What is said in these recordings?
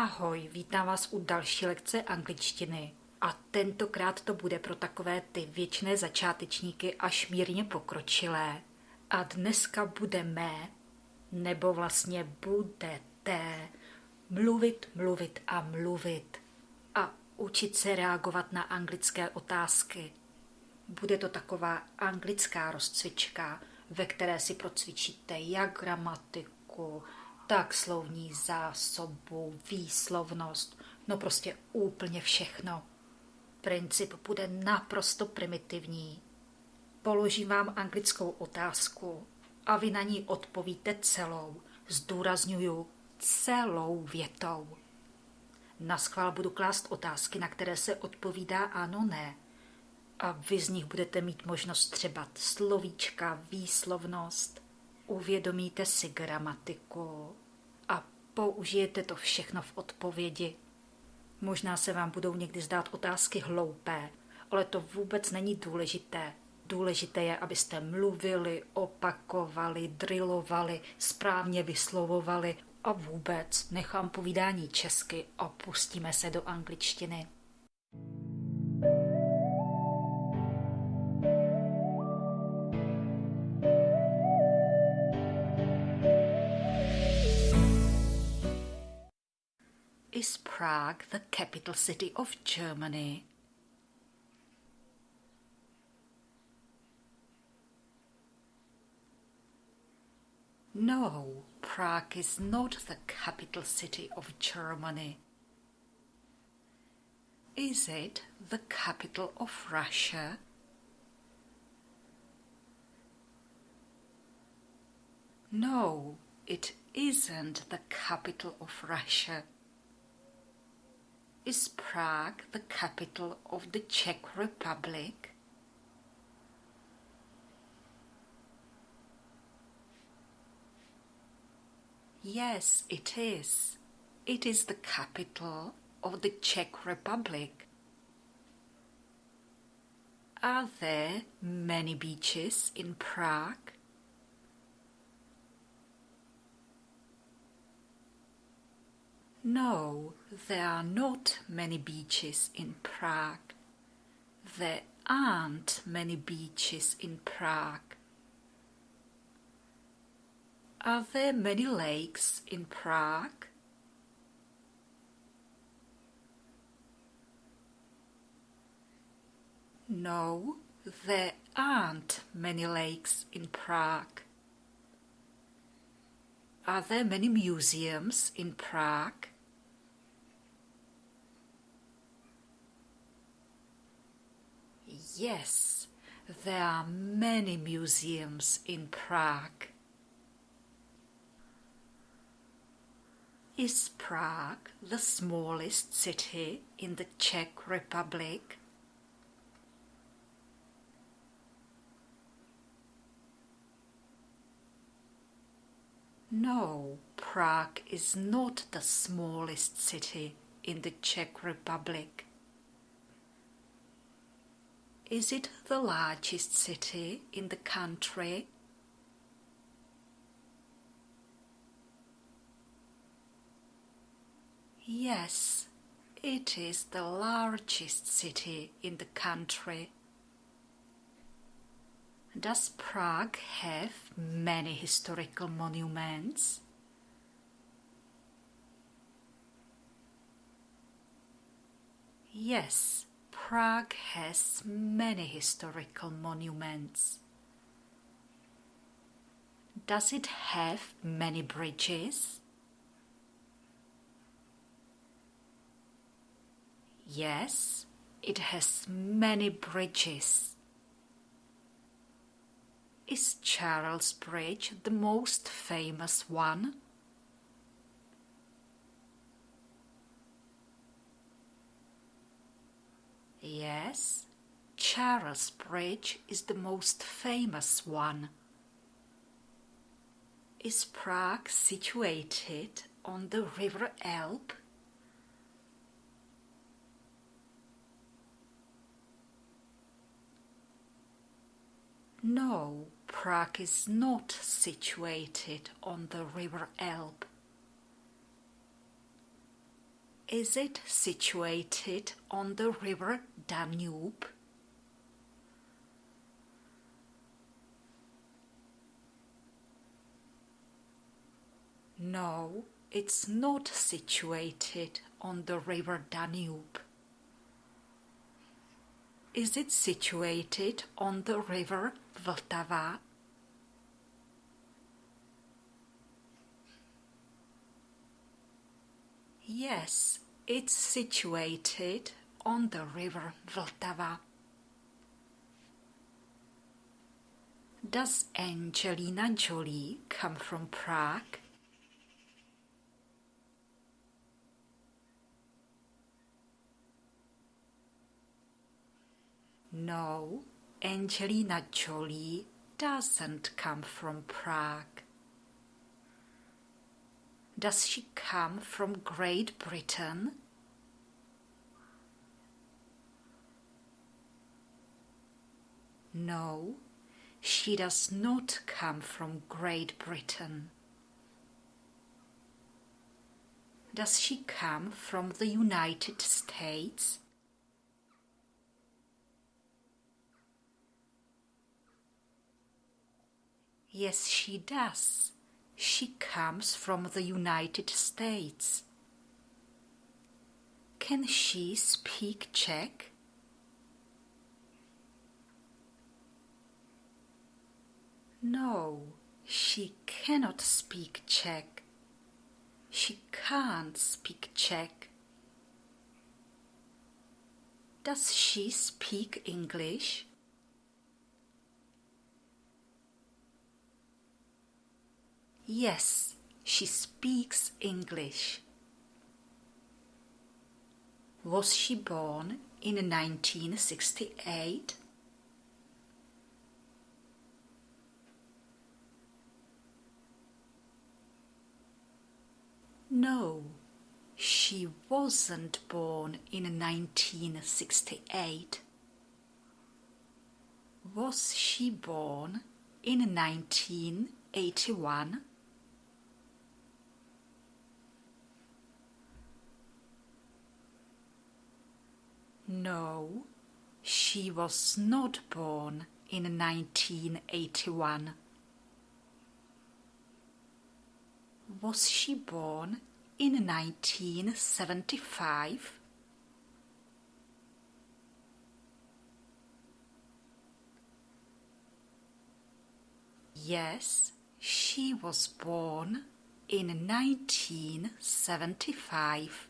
Ahoj, vítám vás u další lekce angličtiny. A tentokrát to bude pro takové ty věčné začátečníky až mírně pokročilé. A dneska budeme, nebo vlastně budete, mluvit a mluvit. A učit se reagovat na anglické otázky. Bude to taková anglická rozcvička, ve které si procvičíte jak gramatiku, tak slovní zásobu, výslovnost, no prostě úplně všechno. Princip bude naprosto primitivní. Položím vám anglickou otázku a vy na ní odpovíte celou, zdůrazňuju celou větou. Naschvál budu klást otázky, na které se odpovídá ano, ne. A vy z nich budete mít možnost třeba slovíčka, výslovnost, uvědomíte si gramatiku a použijete to všechno v odpovědi. Možná se vám budou někdy zdát otázky hloupé, ale to vůbec není důležité. Důležité je, abyste mluvili, opakovali, drillovali, správně vyslovovali a vůbec nechám povídání česky a pustíme se do angličtiny. Is Prague the capital city of Germany? No, Prague is not the capital city of Germany. Is it the capital of Russia? No, it isn't the capital of Russia. Is Prague the capital of the Czech Republic? Yes, it is. It is the capital of the Czech Republic. Are there many beaches in Prague? No, there are not many beaches in Prague. There aren't many beaches in Prague. Are there many lakes in Prague? No, there aren't many lakes in Prague. Are there many museums in Prague? Yes, there are many museums in Prague. Is Prague the smallest city in the Czech Republic? No, Prague is not the smallest city in the Czech Republic. Is it the largest city in the country? Yes, it is the largest city in the country. Does Prague have many historical monuments? Yes, Prague has many historical monuments. Does it have many bridges? Yes, it has many bridges. Is Charles Bridge the most famous one? Yes, Charles Bridge is the most famous one. Is Prague situated on the River Elbe? No, Prague is not situated on the River Elbe. Is it situated on the river Danube? No, it's not situated on the river Danube. Is it situated on the river Vltava? Yes, it's situated on the river Vltava. Does Angelina Jolie come from Prague? No, Angelina Jolie doesn't come from Prague. Does she come from Great Britain? No, she does not come from Great Britain. Does she come from the United States? Yes, she does. She comes from the United States. Can she speak Czech? No, she cannot speak Czech. She can't speak Czech. Does she speak English? Yes, she speaks English. Was she born in 1968? No, she wasn't born in 1968. Was she born in 1981? No, she was not born in 1981. Was she born in 1975? Yes, she was born in 1975.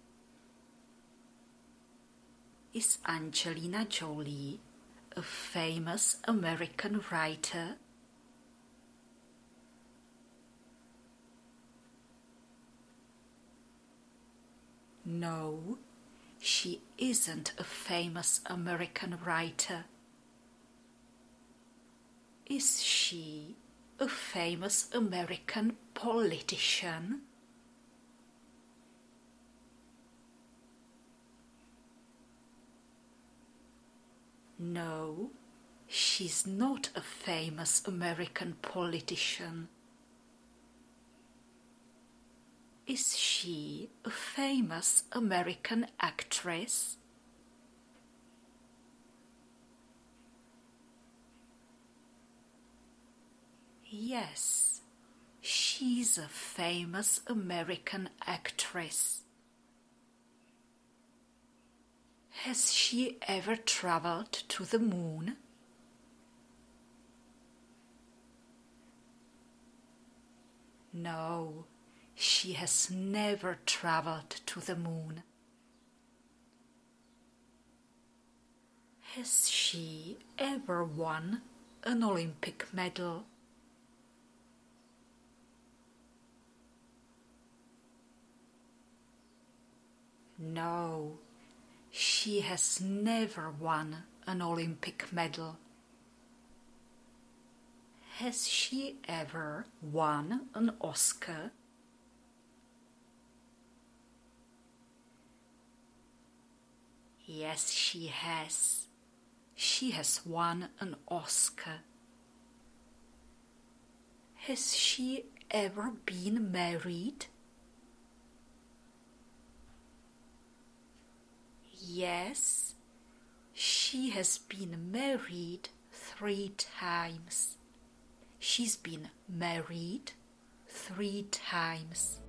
Is Angelina Jolie a famous American writer? No, she isn't a famous American writer. Is she a famous American politician? No, she's not a famous American politician. Is she a famous American actress? Yes, she's a famous American actress. Has she ever traveled to the moon? No, she has never traveled to the moon. Has she ever won an Olympic medal? No, she has never won an Olympic medal. Has she ever won an Oscar? Yes, she has. She has won an Oscar. Has she ever been married? Yes, she has been married 3 times. She's been married 3 times.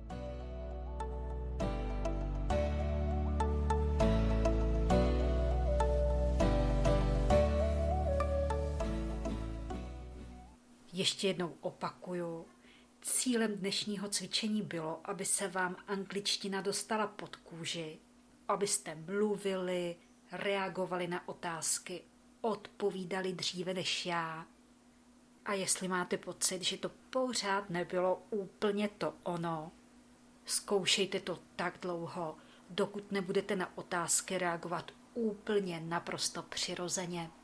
Ještě jednou opakuju. Cílem dnešního cvičení bylo, aby se vám angličtina dostala pod kůži, abyste mluvili, reagovali na otázky, odpovídali dříve než já. A jestli máte pocit, že to pořád nebylo úplně to ono, zkoušejte to tak dlouho, dokud nebudete na otázky reagovat úplně naprosto přirozeně.